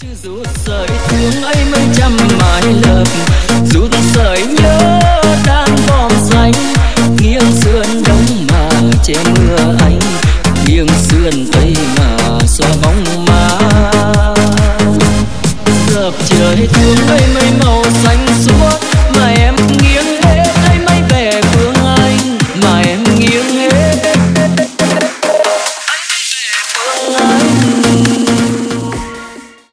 rút sợi thương ấy mấy trăm mái lợp, rút sợi nhớ đang bom xanh, nghiêng sườn đông mà che mưa anh, nghiêng sườn tây mà xóa bóng má. Dập trời thương